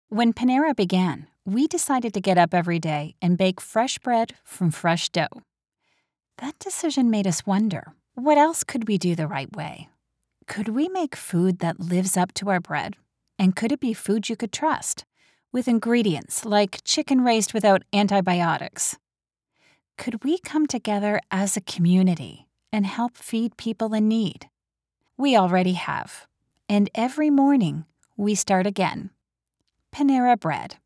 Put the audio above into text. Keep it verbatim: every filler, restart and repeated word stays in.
When Panera began, we decided to get up every day and bake fresh bread from fresh dough. That decision made us wonder, what else could we do the right way? Could we make food that lives up to our bread? And could it be food you could trust, with ingredients like chicken raised without antibiotics? Could we come together as a community and help feed people in need? We already have, and every morning we start again. Panera Bread.